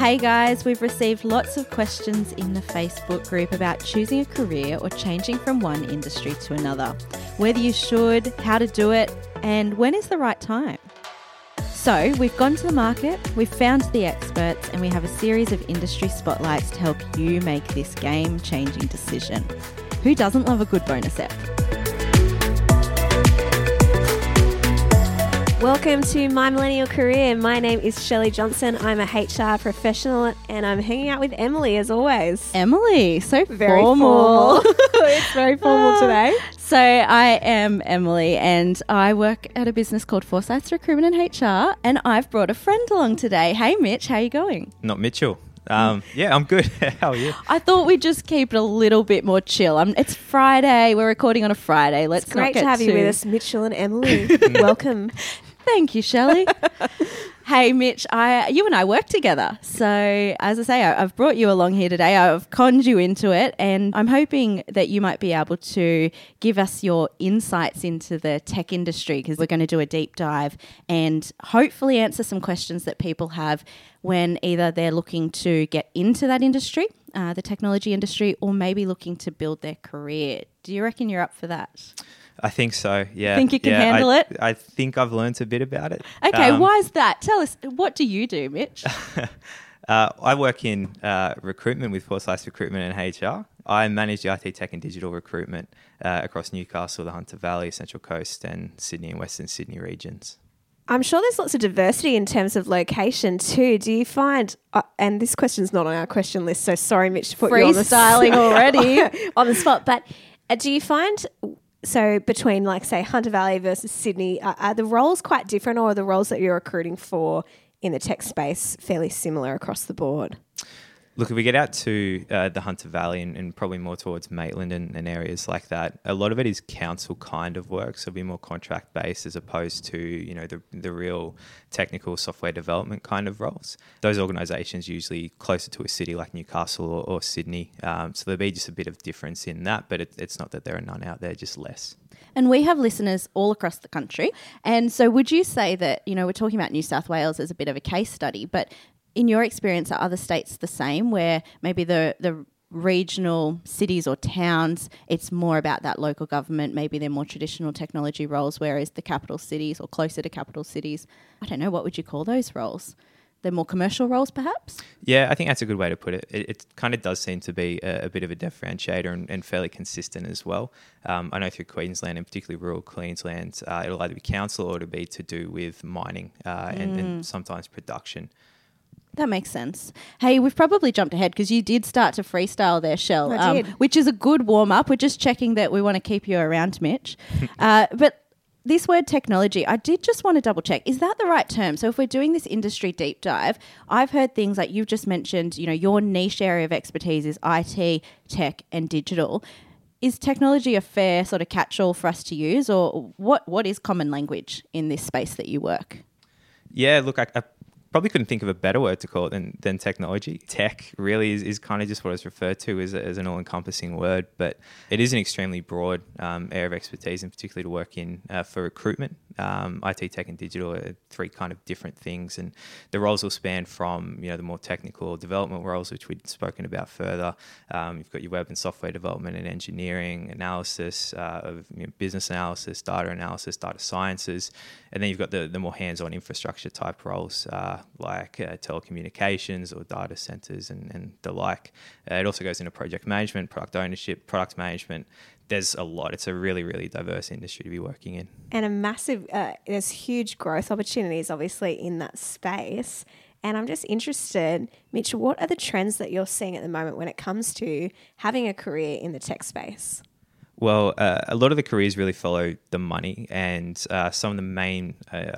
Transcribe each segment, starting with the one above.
Hey guys, we've received lots of questions in the Facebook group about choosing a career or changing from one industry to another. Whether you should, how to do it, and when is the right time? So we've gone to the market, we've found the experts, and we have a series of industry spotlights to help you make this game-changing decision. Who doesn't love a good bonus app? Welcome to My Millennial Career. My name is Shelley Johnson. I'm a HR professional and I'm hanging out with Emily as always. Emily, so Very formal. It's very formal today. So I am Emily and I work at a business called Forsyths Recruitment and HR, and I've brought a friend along today. Hey Mitch, how are you going? Not Mitchell. Yeah, I'm good. How are you? I thought we'd just keep it a little bit more chill. It's Friday. We're recording on a Friday. It's great to have you with us, Mitchell and Emily. Welcome. Thank you, Shelley. Hey, Mitch, you and I work together. So, as I say, I've brought you along here today. I've conned you into it, and I'm hoping that you might be able to give us your insights into the tech industry, because we're going to do a deep dive and hopefully answer some questions that people have when either they're looking to get into that industry, the technology industry, or maybe looking to build their career. Do you reckon you're up for that? I think so, yeah. Think you can handle it? I think I've learnt a bit about it. Okay, why is that? Tell us, what do you do, Mitch? I work in recruitment with Forsyths Recruitment and HR. I manage the IT tech and digital recruitment across Newcastle, the Hunter Valley, Central Coast and Sydney and Western Sydney regions. I'm sure there's lots of diversity in terms of location too. Do you find, and this question's not on our question list, so sorry Mitch to put you on the freestyling already on the spot, but do you find... So between, like, say, Hunter Valley versus Sydney, are the roles quite different, or are the roles that you're recruiting for in the tech space fairly similar across the board? Look, if we get out to the Hunter Valley and probably more towards Maitland and areas like that, a lot of it is council kind of work, so it'll be more contract based as opposed to, you know, the real technical software development kind of roles. Those organisations usually closer to a city like Newcastle or Sydney, so there'll be just a bit of difference in that, but it's not that there are none out there, just less. And we have listeners all across the country. And so would you say that, you know, we're talking about New South Wales as a bit of a case study, but in your experience, are other states the same, where maybe the regional cities or towns, it's more about that local government, maybe they're more traditional technology roles, whereas the capital cities or closer to capital cities, I don't know, what would you call those roles? They're more commercial roles, perhaps? Yeah, I think that's a good way to put it. It kind of does seem to be a bit of a differentiator and fairly consistent as well. I know through Queensland, and particularly rural Queensland, it'll either be council or it'll be to do with mining and sometimes production. That makes sense. Hey, we've probably jumped ahead because you did start to freestyle there, Shell, I did. Which is a good warm-up. We're just checking that we want to keep you around, Mitch. But this word technology, I did just want to double check. Is that the right term? So if we're doing this industry deep dive, I've heard things like you've just mentioned, you know, your niche area of expertise is IT, tech and digital. Is technology a fair sort of catch-all for us to use, or what is common language in this space that you work? Yeah, look, I probably couldn't think of a better word to call it than technology. Tech really is kind of just what it's referred to as an all-encompassing word, but it is an extremely broad area of expertise, and particularly to work in for recruitment. IT, tech and digital are three kind of different things, and the roles will span from, you know, the more technical development roles, which we'd spoken about further. You've got your web and software development and engineering, analysis of, you know, business analysis, data sciences, and then you've got the more hands-on infrastructure type roles like telecommunications or data centers and the like. It also goes into project management, product ownership, product management. There's a lot. It's a really, really diverse industry to be working in. And a massive, there's huge growth opportunities obviously in that space. And I'm just interested, Mitch, what are the trends that you're seeing at the moment when it comes to having a career in the tech space? Well, a lot of the careers really follow the money, and some of the main,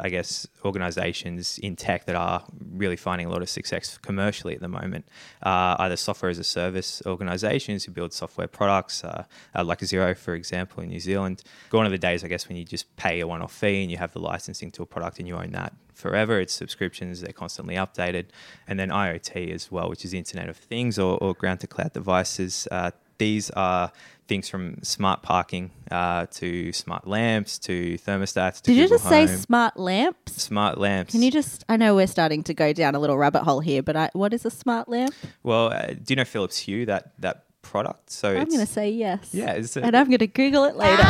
organisations in tech that are really finding a lot of success commercially at the moment are either software as a service organisations who build software products, like Xero, for example, in New Zealand. Gone are the days, I guess, when you just pay a one-off fee and you have the licensing to a product and you own that forever. It's subscriptions, they're constantly updated. And then IoT as well, which is the Internet of Things or ground-to-cloud devices. These are things from smart parking to smart lamps to thermostats to Did you Google just say Home. smart lamps? Smart lamps? Can you just, I know we're starting to go down a little rabbit hole here, but what is a smart lamp? Well, do you know Philips Hue, that product? So I'm it's, going to say yes. yeah, And I'm going to Google it later.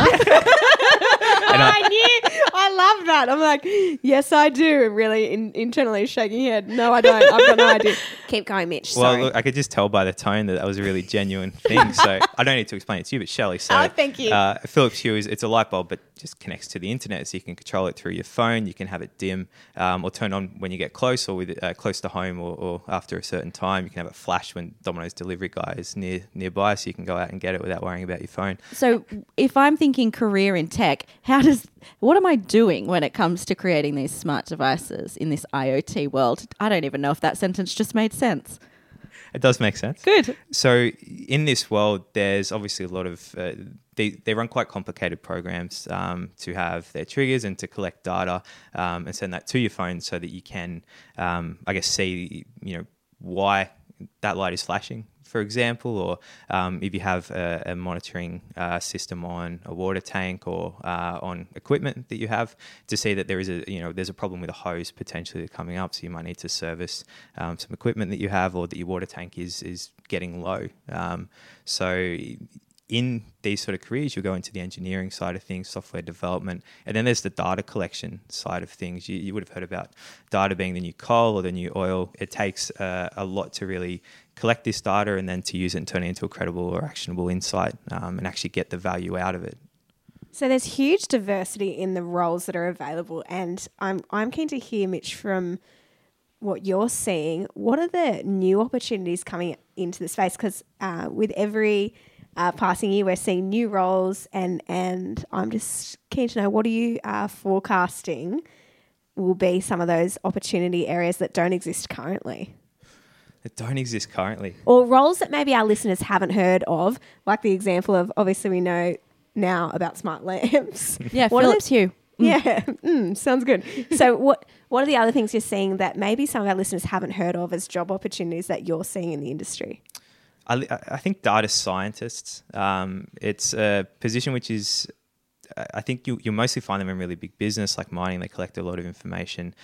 I knew. I love that. I'm like, yes, I do. Really internally shaking head. No, I don't. I've got no idea. Keep going, Mitch. Well, Sorry. look, I could just tell by the tone that was a really genuine thing. So I don't need to explain it to you, but Shelley. So Oh, thank you. Philips Hue it's a light bulb, but just connects to the internet, so you can control it through your phone. You can have it dim or turn on when you get close, or with close to home, or after a certain time. You can have it flash when Domino's delivery guy is nearby, so you can go out and get it without worrying about your phone. So if I'm thinking career in tech, what am I doing when it comes to creating these smart devices in this IoT world? I don't even know if that sentence just made sense. It does make sense. Good. So in this world, there's obviously a lot of they run quite complicated programs to have their triggers and to collect data and send that to your phone so that you can, I guess, see why that light is flashing, for example, or if you have a monitoring system on a water tank or on equipment that you have, to see that there is there's a problem with a hose potentially coming up, so you might need to service some equipment that you have, or that your water tank is getting low. So in these sort of careers, you'll go into the engineering side of things, software development, and then there's the data collection side of things. You would have heard about data being the new coal or the new oil. It takes a lot to really collect this data and then to use it and turn it into a credible or actionable insight and actually get the value out of it. So there's huge diversity in the roles that are available, and I'm keen to hear, Mitch, from what you're seeing. What are the new opportunities coming into the space? Because with every passing year, we're seeing new roles, and I'm just keen to know, what are you forecasting will be some of those opportunity areas that don't exist currently? That don't exist currently. Or roles that maybe our listeners haven't heard of, like the example of, obviously we know now about smart lamps. Yeah, What are Philips Hue. Yeah, sounds good. So what are the other things you're seeing that maybe some of our listeners haven't heard of as job opportunities that you're seeing in the industry? I think data scientists, it's a position which is, I think you'll mostly find them in really big business like mining. They collect a lot of information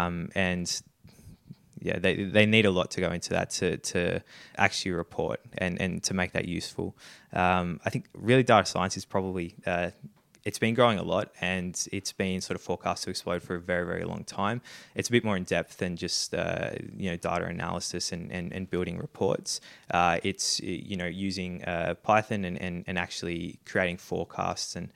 and yeah, they need a lot to go into that to actually report and to make that useful. I think really data science is probably, it's been growing a lot, and it's been sort of forecast to explode for a very, very long time. It's a bit more in depth than just data analysis and building reports. It's using Python and actually creating forecasts and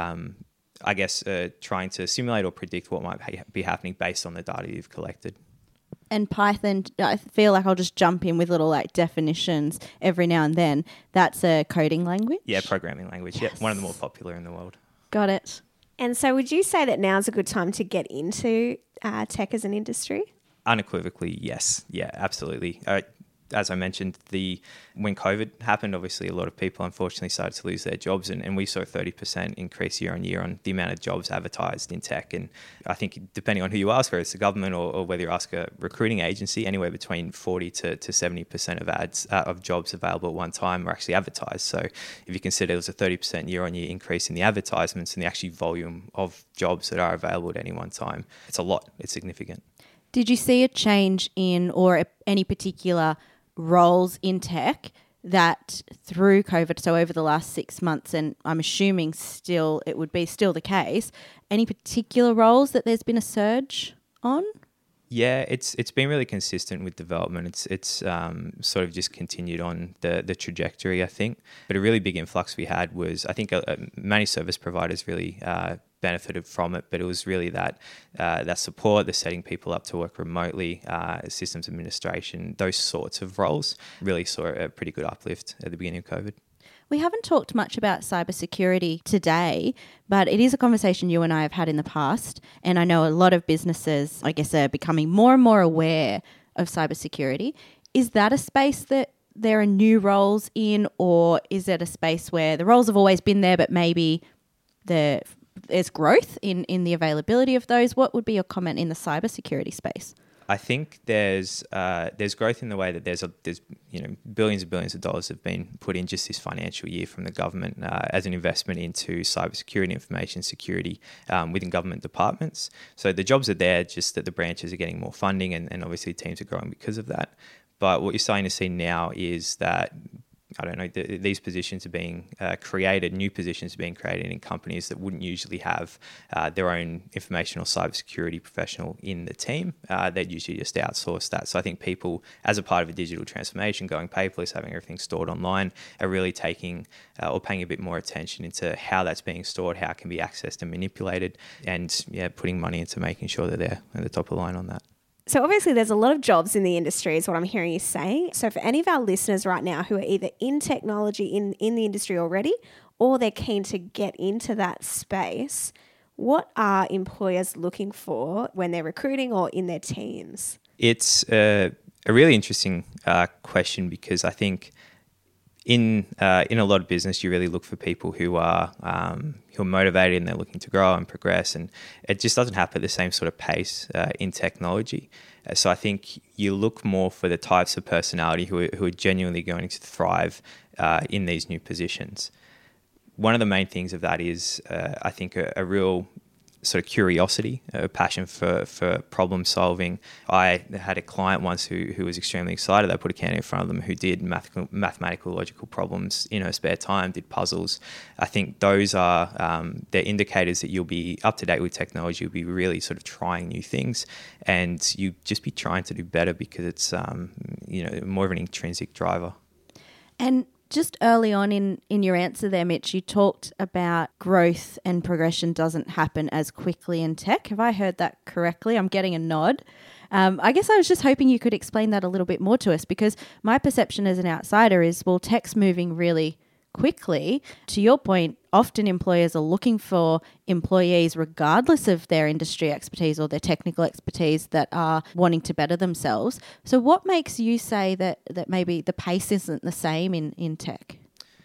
I guess trying to simulate or predict what might be happening based on the data you've collected. And Python, I feel like I'll just jump in with little definitions every now and then. That's a coding language? Yeah, programming language. Yes. Yeah, one of the more popular in the world. Got it. And so would you say that now's a good time to get into tech as an industry? Unequivocally, yes. Yeah, absolutely. As I mentioned, when COVID happened, obviously a lot of people unfortunately started to lose their jobs, and we saw a 30% increase year on year on the amount of jobs advertised in tech. And I think depending on who you ask, whether it's the government or whether you ask a recruiting agency, anywhere between 40 to 70% of ads of jobs available at one time are actually advertised. So if you consider there's a 30% year on year increase in the advertisements and the actual volume of jobs that are available at any one time, it's a lot. It's significant. Did you see a change in any particular roles in tech that through COVID, so over the last 6 months, and I'm assuming it would be still the case, any particular roles that there's been a surge on? Yeah, it's been really consistent with development. It's sort of just continued on the trajectory, I think. But a really big influx we had was, I think, managed service providers really benefited from it, but it was really that support, the setting people up to work remotely, systems administration, those sorts of roles really saw a pretty good uplift at the beginning of COVID. We haven't talked much about cybersecurity today, but it is a conversation you and I have had in the past, and I know a lot of businesses, I guess, are becoming more and more aware of cybersecurity. Is that a space that there are new roles in, or is it a space where the roles have always been there, but maybe there's growth in the availability of those? What would be your comment in the cybersecurity space? I think there's growth in the way that there's billions and billions of dollars have been put in just this financial year from the government as an investment into cybersecurity, information security within government departments. So the jobs are there, just that the branches are getting more funding, and obviously teams are growing because of that. But what you're starting to see now is that, I don't know, these positions are being created, new positions are being created in companies that wouldn't usually have their own information or cybersecurity professional in the team. They'd usually just outsource that. So I think people, as a part of a digital transformation, going paperless, having everything stored online, are really taking or paying a bit more attention into how that's being stored, how it can be accessed and manipulated, and putting money into making sure that they're at the top of the line on that. So obviously there's a lot of jobs in the industry is what I'm hearing you say. So for any of our listeners right now who are either in technology in the industry already, or they're keen to get into that space, what are employers looking for when they're recruiting or in their teams? It's a really interesting question, because I think in a lot of business, you really look for people who are motivated and they're looking to grow and progress, and it just doesn't happen at the same sort of pace in technology. So I think you look more for the types of personality who are genuinely going to thrive in these new positions. One of the main things of that is, I think, a real sort of curiosity, a passion for problem solving. I had a client once who was extremely excited. I put a candidate in front of them who did mathematical logical problems in her spare time, did puzzles. I think those are they're indicators that you'll be up to date with technology. You'll be really sort of trying new things, and you just be trying to do better, because it's more of an intrinsic driver. And just early on in your answer there, Mitch, you talked about growth and progression doesn't happen as quickly in tech. Have I heard that correctly? I'm getting a nod. I guess I was just hoping you could explain that a little bit more to us, because my perception as an outsider is, well, tech's moving really quickly. To your point, often employers are looking for employees regardless of their industry expertise or their technical expertise that are wanting to better themselves. So what makes you say that maybe the pace isn't the same in tech?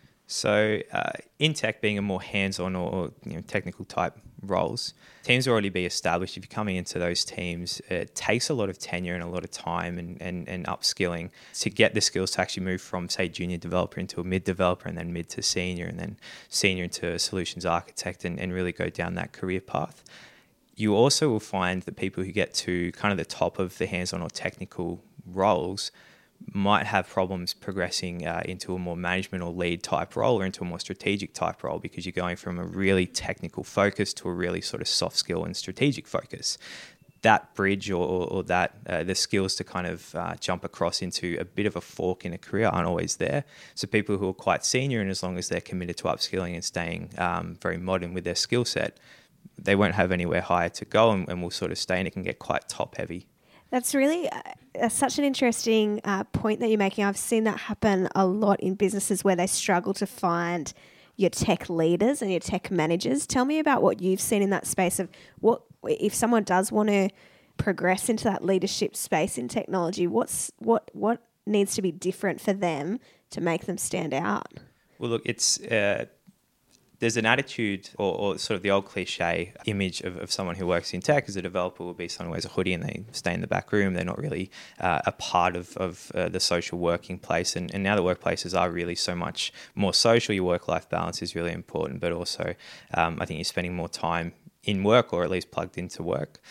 So in tech, being a more hands-on or technical type roles, teams will already be established. If you're coming into those teams, it takes a lot of tenure and a lot of time and upskilling to get the skills to actually move from, say, junior developer into a mid developer, and then mid to senior, and then senior into a solutions architect, and really go down that career path. You also will find that people who get to kind of the top of the hands-on or technical roles might have problems progressing into a more management or lead type role, or into a more strategic type role, because you're going from a really technical focus to a really sort of soft skill and strategic focus. That bridge or that the skills to kind of jump across into a bit of a fork in a career aren't always there. So people who are quite senior, and as long as they're committed to upskilling and staying very modern with their skill set, they won't have anywhere higher to go, and will sort of stay, and it can get quite top heavy. That's really such an interesting point that you're making. I've seen that happen a lot in businesses where they struggle to find your tech leaders and your tech managers. Tell me about what you've seen in that space of what if someone does want to progress into that leadership space in technology, what needs to be different for them to make them stand out? Well, look, it's there's an attitude or sort of the old cliche image of someone who works in tech as a developer will be someone who wears a hoodie and they stay in the back room. They're not really a part of the social working place. And now the workplaces are really so much more social. Your work-life balance is really important, but also I think you're spending more time in work, or at least plugged into work.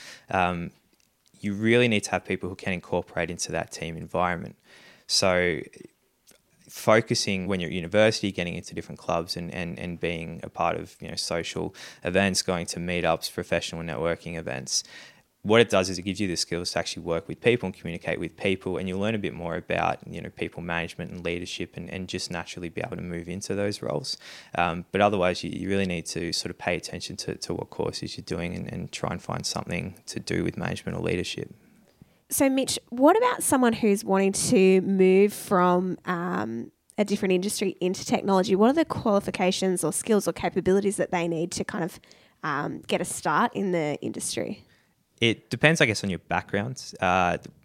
You really need to have people who can incorporate into that team environment. So focusing when you're at university, getting into different clubs and being a part of social events, going to meetups, professional networking events. What it does is it gives you the skills to actually work with people and communicate with people, and you'll learn a bit more about people management and leadership, and just naturally be able to move into those roles. But otherwise, you really need to sort of pay attention to what courses you're doing and try and find something to do with management or leadership. So, Mitch, what about someone who's wanting to move from a different industry into technology? What are the qualifications or skills or capabilities that they need to kind of get a start in the industry? It depends, I guess, on your background.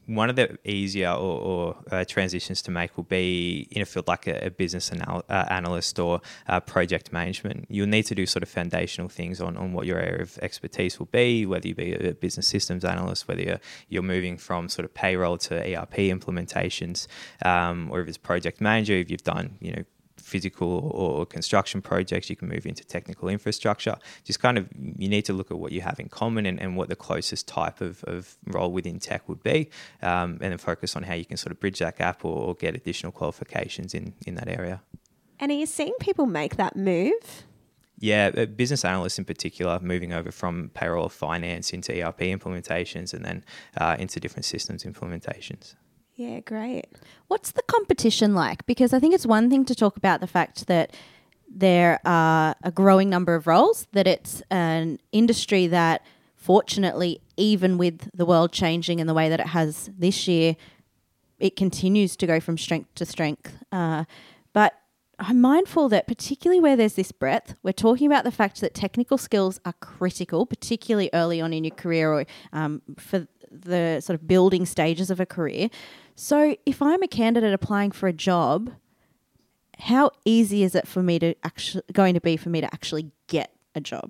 one of the easier or transitions to make will be in a field like a business analyst or project management. You'll need to do sort of foundational things on what your area of expertise will be, whether you be a business systems analyst, whether you're moving from sort of payroll to ERP implementations, or if it's project manager, if you've done, physical or construction projects, you can move into technical infrastructure. Just kind of, you need to look at what you have in common and what the closest type of role within tech would be, and then focus on how you can sort of bridge that gap or get additional qualifications in that area. And are you seeing people make that move? Yeah, business analysts in particular, moving over from payroll or finance into ERP implementations and then into different systems implementations. Yeah, great. What's the competition like? Because I think it's one thing to talk about the fact that there are a growing number of roles, that it's an industry that fortunately, even with the world changing in the way that it has this year, it continues to go from strength to strength. But I'm mindful that particularly where there's this breadth, we're talking about the fact that technical skills are critical, particularly early on in your career or for the sort of building stages of a career. So if I'm a candidate applying for a job, how easy is it going to be for me to actually get a job?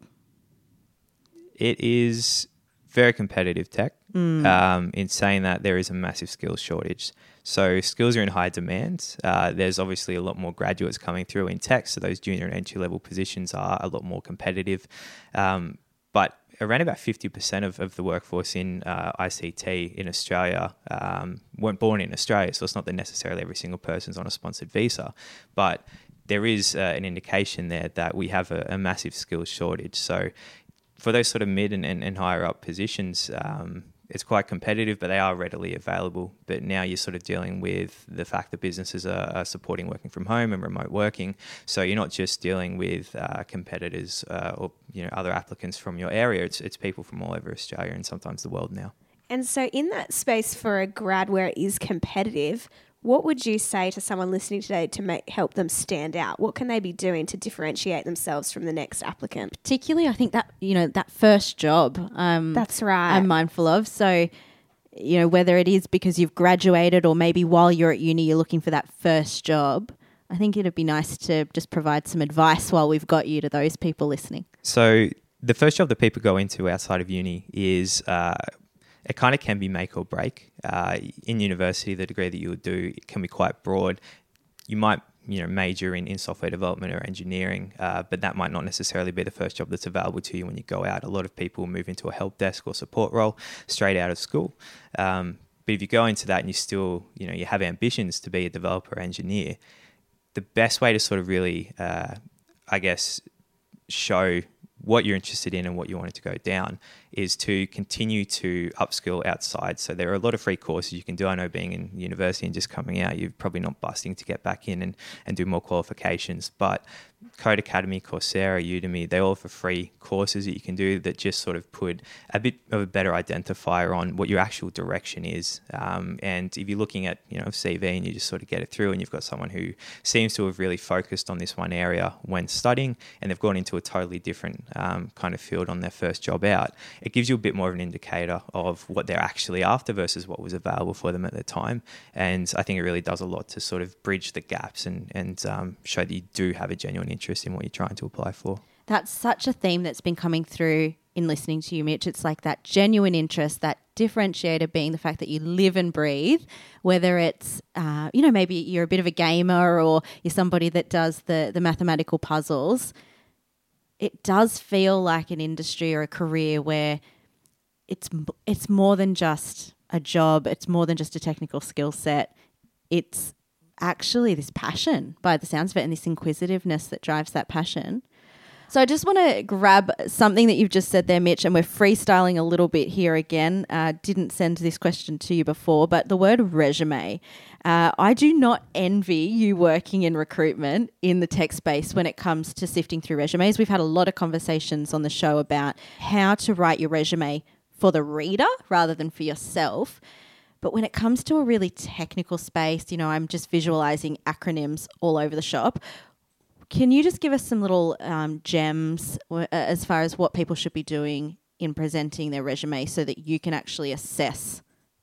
It is very competitive tech. In saying that, there is a massive skills shortage. So skills are in high demand. There's obviously a lot more graduates coming through in tech, so those junior and entry level positions are a lot more competitive. But around about 50% of the workforce in ICT in Australia weren't born in Australia, so it's not that necessarily every single person's on a sponsored visa, but there is an indication there that we have a massive skills shortage. So for those sort of mid and higher up positions, it's quite competitive, but they are readily available. But now you're sort of dealing with the fact that businesses are supporting working from home and remote working. So you're not just dealing with competitors or other applicants from your area. It's people from all over Australia and sometimes the world now. And so in that space for a grad where it is competitive, what would you say to someone listening today to help them stand out? What can they be doing to differentiate themselves from the next applicant? Particularly, I think that, that first job. That's right. I'm mindful of. So, whether it is because you've graduated or maybe while you're at uni, you're looking for that first job, I think it'd be nice to just provide some advice while we've got you to those people listening. So the first job that people go into outside of uni is it kind of can be make or break. In university, the degree that you would do can be quite broad. You might major in software development or engineering, but that might not necessarily be the first job that's available to you when you go out. A lot of people move into a help desk or support role straight out of school. But if you go into that and you still, you have ambitions to be a developer or engineer, the best way to sort of really, show what you're interested in and what you want it to go down is to continue to upskill outside. So there are a lot of free courses you can do. I know being in university and just coming out, you're probably not busting to get back in and do more qualifications. But Code Academy, Coursera, Udemy, they all offer free courses that you can do that just sort of put a bit of a better identifier on what your actual direction is. And if you're looking at, a CV and you just sort of get it through and you've got someone who seems to have really focused on this one area when studying and they've gone into a totally different kind of field on their first job out, it gives you a bit more of an indicator of what they're actually after versus what was available for them at the time. And I think it really does a lot to sort of bridge the gaps and show that you do have a genuine interest in what you're trying to apply for. That's such a theme that's been coming through in listening to you, Mitch. It's like that genuine interest, that differentiator being the fact that you live and breathe, whether it's, maybe you're a bit of a gamer or you're somebody that does the mathematical puzzles. It does feel like an industry or a career where it's more than just a job. It's more than just a technical skill set. It's actually this passion by the sounds of it and this inquisitiveness that drives that passion. So I just want to grab something that you've just said there, Mitch, and we're freestyling a little bit here again. Didn't send this question to you before, but the word resume. I do not envy you working in recruitment in the tech space when it comes to sifting through resumes. We've had a lot of conversations on the show about how to write your resume for the reader rather than for yourself. But when it comes to a really technical space, I'm just visualizing acronyms all over the shop. Can you just give us some little gems as far as what people should be doing in presenting their resume so that you can actually assess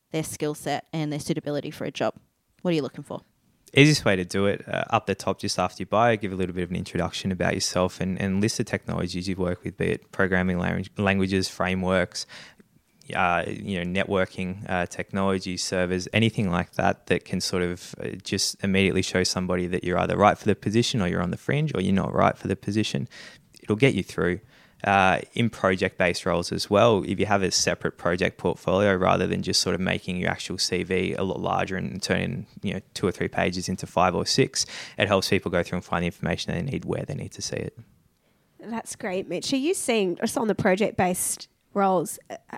their skill set and their suitability for a job? What are you looking for? Easiest way to do it, up the top just after your bio, give a little bit of an introduction about yourself and list the technologies you've worked with, be it programming languages, frameworks, networking technologies, servers, anything like that can sort of just immediately show somebody that you're either right for the position or you're on the fringe or you're not right for the position. It'll get you through. In project-based roles as well, if you have a separate project portfolio rather than just sort of making your actual CV a lot larger and turning 2 or 3 pages into 5 or 6, it helps people go through and find the information they need where they need to see it. That's great, Mitch. Are you seeing, just on the project-based roles,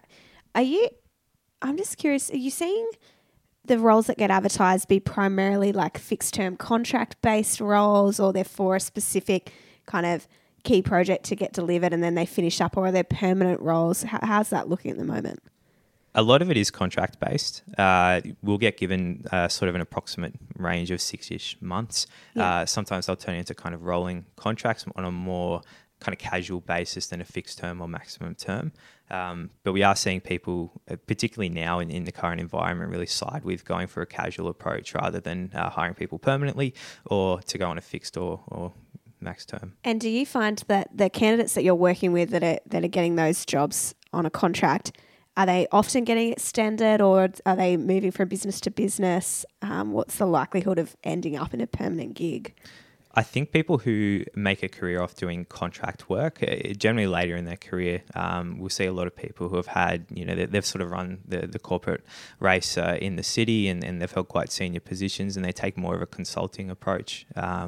I'm just curious, are you seeing the roles that get advertised be primarily like fixed-term contract-based roles, or they're for a specific kind of key project to get delivered and then they finish up, or are there permanent roles? How's that looking at the moment? A lot of it is contract based. We'll get given sort of an approximate range of 6-ish months. Yeah. Sometimes they'll turn into kind of rolling contracts on a more kind of casual basis than a fixed term or maximum term. But we are seeing people, particularly now in the current environment, really side with going for a casual approach rather than hiring people permanently or to go on a fixed or max term. And do you find that the candidates that you're working with that are getting those jobs on a contract, are they often getting extended, or are they moving from business to business? What's the likelihood of ending up in a permanent gig? I think people who make a career off doing contract work, generally later in their career, we'll see a lot of people who have had, they've sort of run the corporate race in the city and they've held quite senior positions, and they take more of a consulting approach.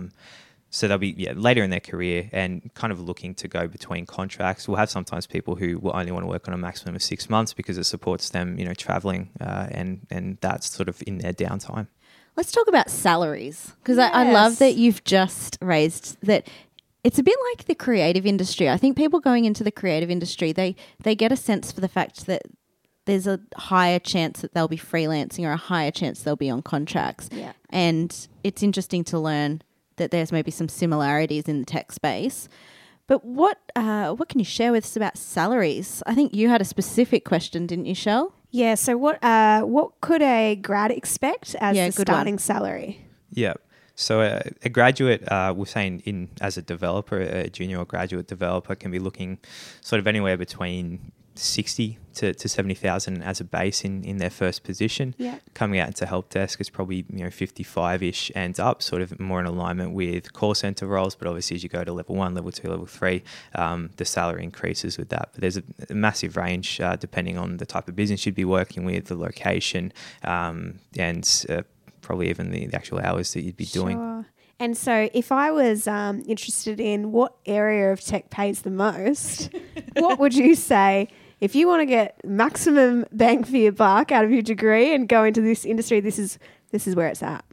So they'll be later in their career and kind of looking to go between contracts. We'll have sometimes people who will only want to work on a maximum of 6 months because it supports them, traveling and that's sort of in their downtime. Let's talk about salaries, because Yes. I love that you've just raised that. It's a bit like the creative industry. I think people going into the creative industry, they get a sense for the fact that there's a higher chance that they'll be freelancing or a higher chance they'll be on contracts. Yeah. And it's interesting to learn that there's maybe some similarities in the tech space. But what can you share with us about salaries? I think you had a specific question, didn't you, Shell? Yeah, so what could a grad expect as the starting salary? Yeah. So a graduate, we're saying as a developer, a junior or graduate developer can be looking sort of anywhere between 60 to 70,000 as a base in their first position. Yeah. Coming out into help desk is probably 55-ish and up, sort of more in alignment with call center roles. But obviously, as you go to level 1, level 2, level 3, the salary increases with that. But there's a massive range depending on the type of business you'd be working with, the location, and probably even the actual hours that you'd be doing. Sure. And so if I was interested in what area of tech pays the most, what would you say? If you want to get maximum bang for your buck out of your degree and go into this industry, this is where it's at.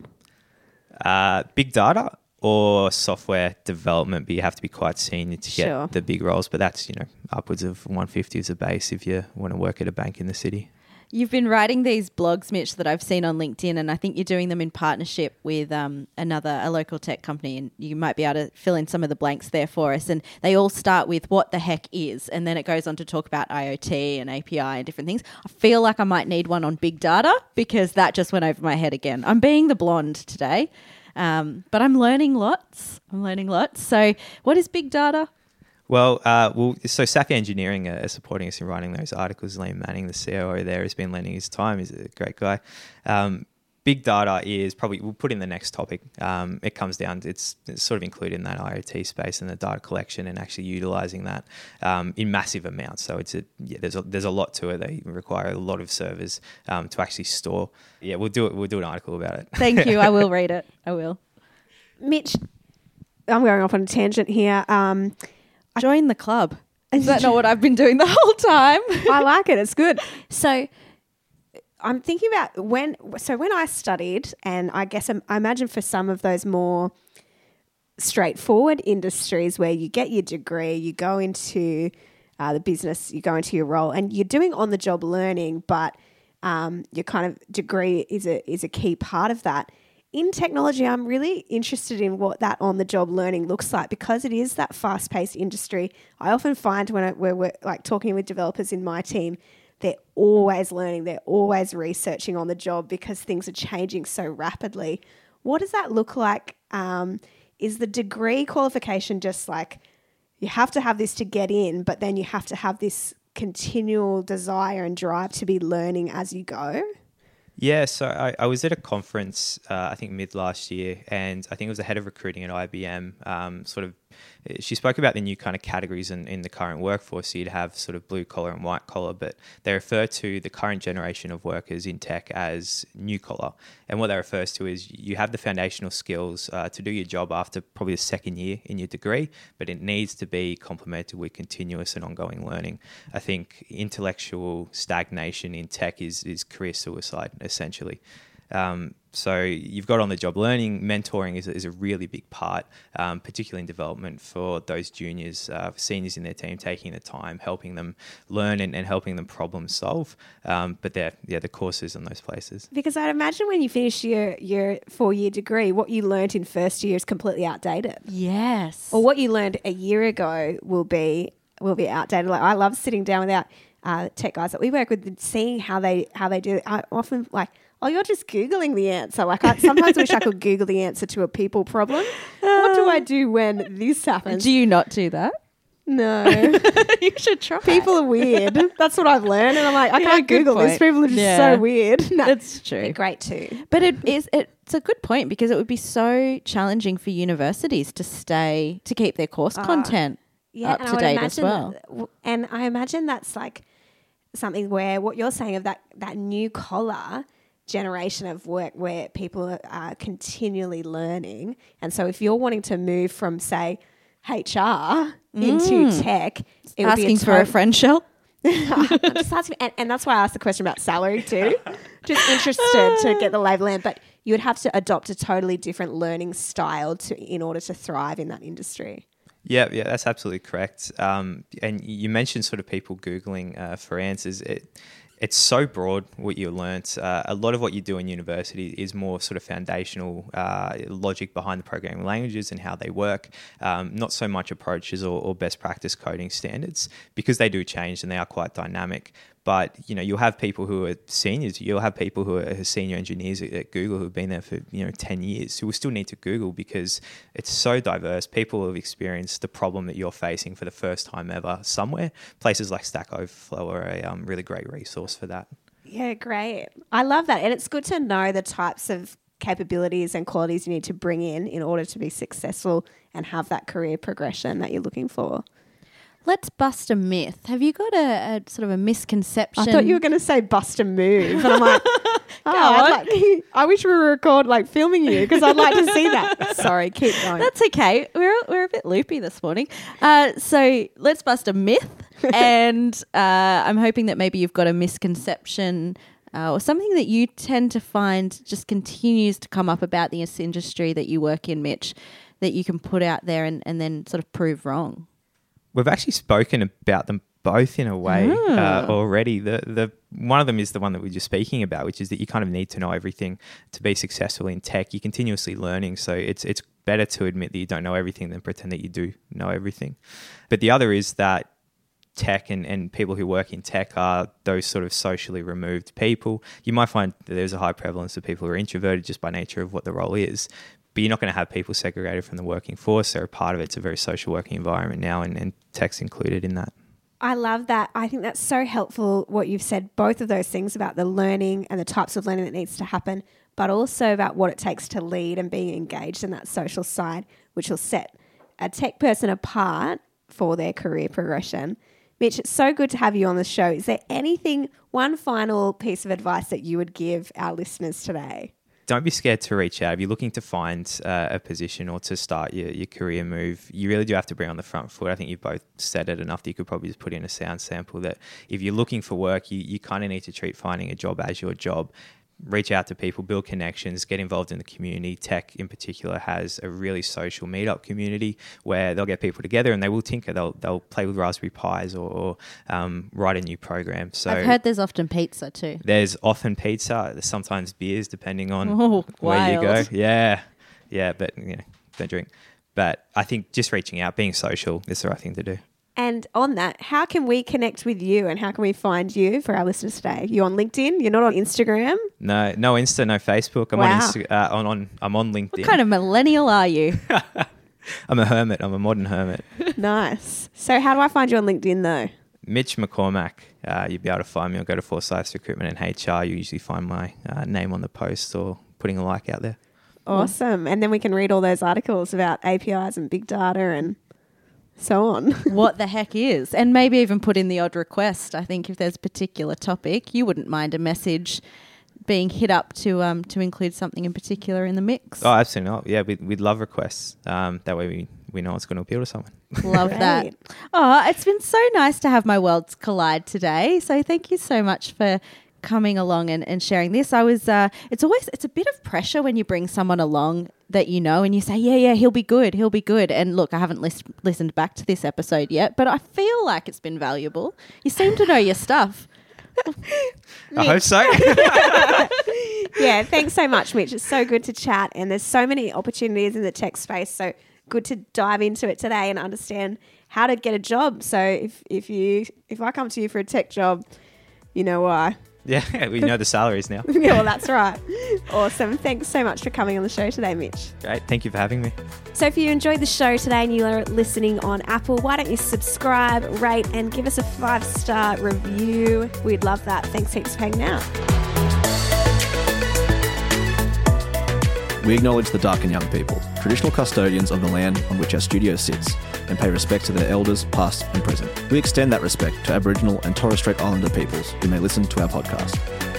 Big data or software development, but you have to be quite senior to get the big roles. But that's, upwards of 150 as a base if you want to work at a bank in the city. You've been writing these blogs, Mitch, that I've seen on LinkedIn, and I think you're doing them in partnership with a local tech company, and you might be able to fill in some of the blanks there for us. And they all start with what the heck is, and then it goes on to talk about IoT and API and different things. I feel like I might need one on big data because that just went over my head again. I'm being the blonde today, but I'm learning lots. So what is big data? Well, so Safia Engineering are supporting us in writing those articles. Liam Manning, the COO there, has been lending his time. He's a great guy. Big data is probably, we'll put in the next topic. It comes down to, it's sort of included in that IoT space and the data collection and actually utilising that in massive amounts. So there's a lot to it. They require a lot of servers to actually store. Yeah, we'll do an article about it. Thank you. I will read it. I will. Mitch, I'm going off on a tangent here. Join the club. Is that not what I've been doing the whole time? I like it. It's good. So I'm thinking about when I studied, and I guess I imagine for some of those more straightforward industries where you get your degree, you go into the business, you go into your role, and you're doing on-the-job learning, but your kind of degree is a key part of that. in technology, I'm really interested in what that on-the-job learning looks like because it is that fast-paced industry. I often find when we're like talking with developers in my team, they're always learning, they're always researching on the job because things are changing so rapidly. What does that look like? Is the degree qualification just like you have to have this to get in, but then you have to have this continual desire and drive to be learning as you go? Yeah, so I was at a conference, I think mid last year, and I think it was the head of recruiting at IBM. She spoke about the new kind of categories in the current workforce. So you'd have sort of blue collar and white collar, but they refer to the current generation of workers in tech as new collar. And what that refers to is you have the foundational skills to do your job after probably the second year in your degree, but it needs to be complemented with continuous and ongoing learning. I think intellectual stagnation in tech is career suicide, essentially. So you've got on-the-job learning. Mentoring is a really big part, particularly in development for those juniors, seniors in their team, taking the time, helping them learn and helping them problem solve. But the courses in those places. Because I'd imagine when you finish your 4-year degree, what you learned in first year is completely outdated. Yes. Or what you learned a year ago will be outdated. Like I love sitting down with our tech guys that we work with and seeing how they do it. I often like, oh, you're just Googling the answer. Like I sometimes wish I could Google the answer to a people problem. What do I do when this happens? Do you not do that? No. You should try. People are weird. That's what I've learned. And I'm like, I can't good Google this. point. People are just Yeah. so weird. No, That's true. they're great too. But it's a good point because it would be so challenging for universities to keep their course content up and to I would date as imagine well. And I imagine that's like something where what you're saying of that new collar generation of work where people are continually learning. And so if you're wanting to move from, say, HR into tech, it would be Asking for a friend shell. I'm just asking, and that's why I asked the question about salary too. Just interested to get the lay of the land, but you would have to adopt a totally different learning style in order to thrive in that industry. Yeah, that's absolutely correct. And you mentioned sort of people Googling for answers. It's so broad what you learnt. A lot of what you do in university is more sort of foundational logic behind the programming languages and how they work, not so much approaches or best practice coding standards because they do change and they are quite dynamic. But, you'll have people who are seniors. You'll have people who are senior engineers at Google who've been there for, 10 years who will still need to Google because it's so diverse. People have experienced the problem that you're facing for the first time ever somewhere. Places like Stack Overflow are a really great resource for that. Yeah, great. I love that. And it's good to know the types of capabilities and qualities you need to bring in order to be successful and have that career progression that you're looking for. Let's bust a myth. Have you got a sort of a misconception? I thought you were going to say bust a move. And I'm like, I wish we were filming you because I'd like to see that. Sorry, keep going. That's okay. We're a bit loopy this morning. So let's bust a myth. And I'm hoping that maybe you've got a misconception or something that you tend to find just continues to come up about this industry that you work in, Mitch, that you can put out there and then sort of prove wrong. We've actually spoken about them both in a way already. The one of them is the one that we were just speaking about, which is that you kind of need to know everything to be successful in tech. You're continuously learning, so it's better to admit that you don't know everything than pretend that you do know everything. But the other is that tech and people who work in tech are those sort of socially removed people. You might find that there's a high prevalence of people who are introverted just by nature of what the role is. But you're not going to have people segregated from the working force. They're a part of it. It's a very social working environment now, and tech's included in that. I love that. I think that's so helpful what you've said, both of those things about the learning and the types of learning that needs to happen, but also about what it takes to lead and being engaged in that social side, which will set a tech person apart for their career progression. Mitch, it's so good to have you on the show. Is there one final piece of advice that you would give our listeners today? Don't be scared to reach out. If you're looking to find a position or to start your career move, you really do have to bring on the front foot. I think you've both said it enough that you could probably just put in a sound sample that if you're looking for work, you kind of need to treat finding a job as your job. reach out to people, build connections, get involved in the community. Tech in particular has a really social meetup community where they'll get people together and they will tinker. They'll play with Raspberry Pis or write a new program. So I've heard there's often pizza too. There's often pizza. There's sometimes beers depending on wild. where you go. Yeah, but don't drink. But I think just reaching out, being social is the right thing to do. And on that, how can we connect with you and how can we find you for our listeners today? You on LinkedIn? You're not on Instagram? No Insta, no Facebook. I'm on LinkedIn. What kind of millennial are you? I'm a hermit. I'm a modern hermit. Nice. So how do I find you on LinkedIn though? Mitch McCormack. You'll be able to find me. I'll go to Forsyths Recruitment and HR. You usually find my name on the post or putting a like out there. Awesome. And then we can read all those articles about APIs and big data and so on. What the heck is? And maybe even put in the odd request. I think if there's a particular topic, you wouldn't mind a message being hit up to include something in particular in the mix. Oh, absolutely not. Yeah, we'd love requests. That way we know it's going to appeal to someone. Love that. Oh, it's been so nice to have my worlds collide today. So thank you so much for coming along and sharing this. It's a bit of pressure when you bring someone along that you know and you say, yeah, he'll be good. And look, I haven't listened back to this episode yet, but I feel like it's been valuable. You seem to know your stuff. I hope so. Yeah, thanks so much, Mitch. It's so good to chat and there's so many opportunities in the tech space. So good to dive into it today and understand how to get a job. So if I come to you for a tech job, you know why. Yeah, we know the salaries now. Yeah, well, that's right. Awesome. Thanks so much for coming on the show today, Mitch. Great. Thank you for having me. So if you enjoyed the show today and you're listening on Apple, why don't you subscribe, rate, and give us a 5-star review? We'd love that. Thanks heaps for hanging out. We acknowledge the Darkin Young people, traditional custodians of the land on which our studio sits, and pay respect to their elders, past and present. We extend that respect to Aboriginal and Torres Strait Islander peoples who may listen to our podcast.